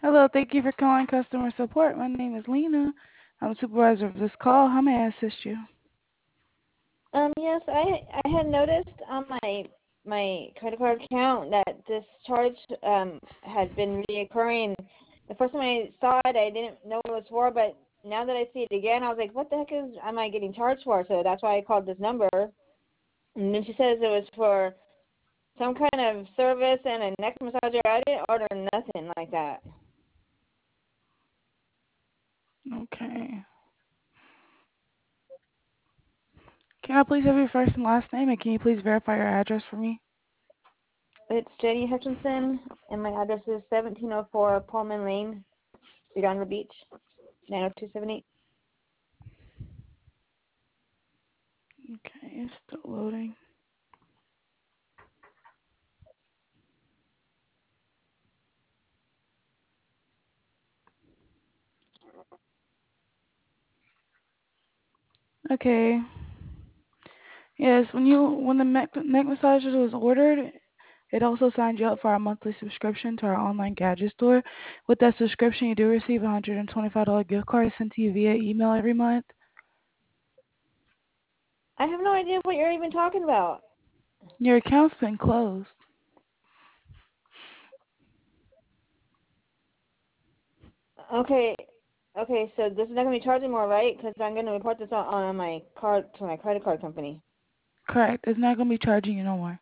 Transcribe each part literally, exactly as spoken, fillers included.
Hello, thank you for calling customer support. My name is Lena. I'm the supervisor of this call. How may I assist you? Um, yes, I I had noticed on my my credit card account that this charge um had been reoccurring. The first time I saw it, I didn't know what it was for, but now that I see it again, I was like, "What the heck is am I getting charged for?" So that's why I called this number. And then she says it was for some kind of service and a neck massager. I didn't order nothing like that. Okay. Can I please have your first and last name, and can you please verify your address for me? It's Jenny Hutchinson, and my address is seventeen oh four Pullman Lane, Redondo Beach, nine oh two seven eight. Okay, it's still loading. Okay. Yes, when you when the neck, neck massager was ordered, it also signed you up for our monthly subscription to our online gadget store. With that subscription, you do receive a one hundred twenty-five dollars gift card sent to you via email every month. I have no idea what you're even talking about. Your account's been closed. Okay, okay, so this is not going to be charged anymore, right? Because I'm going to report this on, on my card to my credit card company. Correct. It's not going to be charging you no more.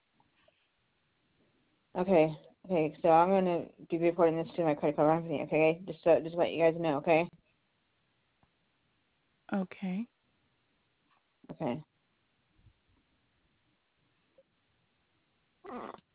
Okay, okay, so I'm going to be reporting this to my credit card company, okay? Just so, just let you guys know, okay? Okay. Okay.